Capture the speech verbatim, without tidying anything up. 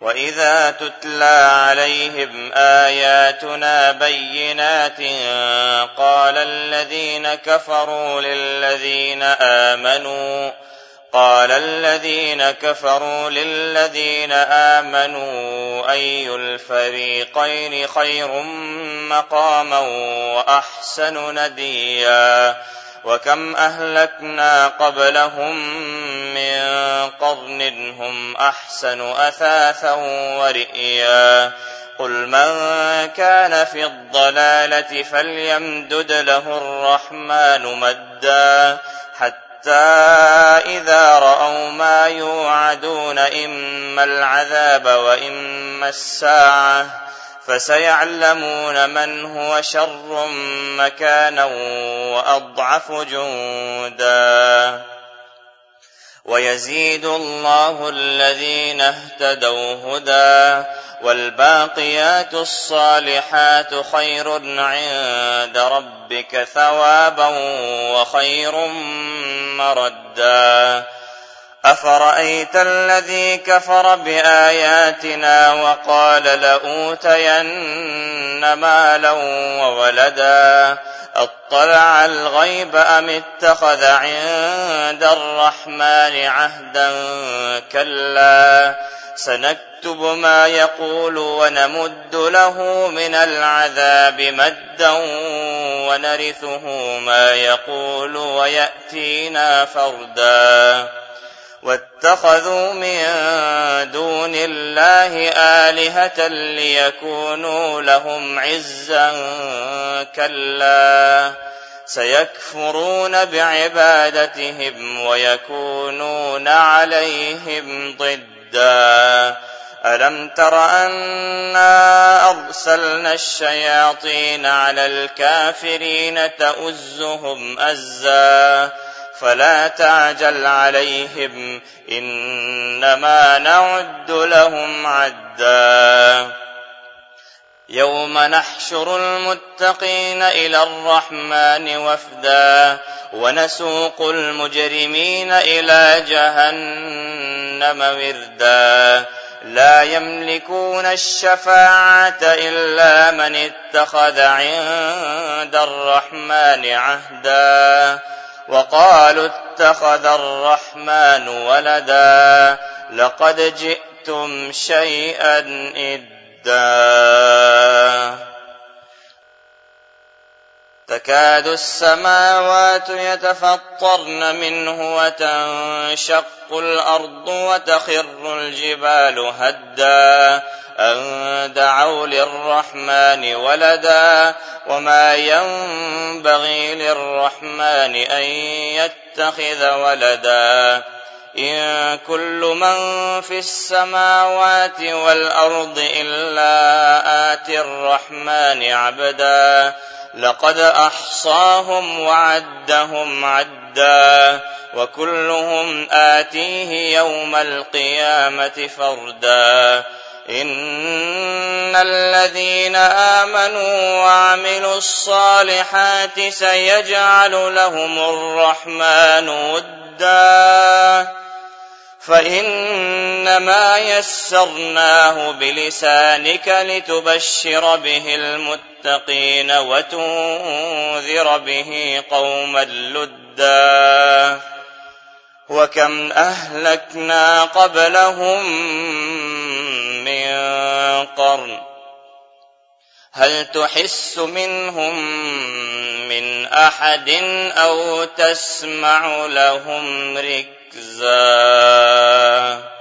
وإذا تتلى عليهم آياتنا بينات قال الذين كفروا للذين آمنوا قال الذين كفروا للذين آمنوا أي الفريقين خير مقاما وأحسن نديا وكم أهلكنا قبلهم من قرن هم أحسن أثاثا ورئيا قل من كان في الضلالة فليمدد له الرحمن مدا حتى إذا رأوا ما يوعدون إما العذاب وإما الساعة فسيعلمون من هو شر مكانا وأضعف جندا ويزيد الله الذين اهتدوا هدى والباقيات الصالحات خير عند ربك ثوابا وخير مردا أفرأيت الذي كفر بآياتنا وقال لأوتين مالا وولدا أطلع الغيب أم اتخذ عند الرحمن عهدا كلا سنكتب ما يقول ونمد له من العذاب مدا ونرثه ما يقول ويأتينا فردا واتخذوا من دون الله آلهة ليكونوا لهم عزا كلا سيكفرون بعبادتهم ويكونون عليهم ضدا ألم تر أنا أرسلنا الشياطين على الكافرين تؤزهم أزا فلا تعجل عليهم إنما نعد لهم عدا يوم نحشر المتقين إلى الرحمن وفدا ونسوق المجرمين إلى جهنم وردا لا يملكون الشفاعة إلا من اتخذ عند الرحمن عهدا وقالوا اتخذ الرحمن ولدا لقد جئتم شيئا إدا تكاد السماوات يتفطرن منه وتنشق الأرض وتخر الجبال هدا أن دعوا للرحمن ولدا وما ينبغي للرحمن أن يتخذ ولدا إن كل من في السماوات والأرض إلا آتي الرحمن عبدا لقد أحصاهم وعدهم عدا وكلهم آتيه يوم القيامة فردا إن الذين آمنوا وعملوا الصالحات سيجعل لهم الرحمن ودا فإنما يسرناه بلسانك لتبشر به المتقين وتنذر به قوما لدا وكم أهلكنا قبلهم من قرن هل تحس منهم من أحد أو تسمع لهم ركزا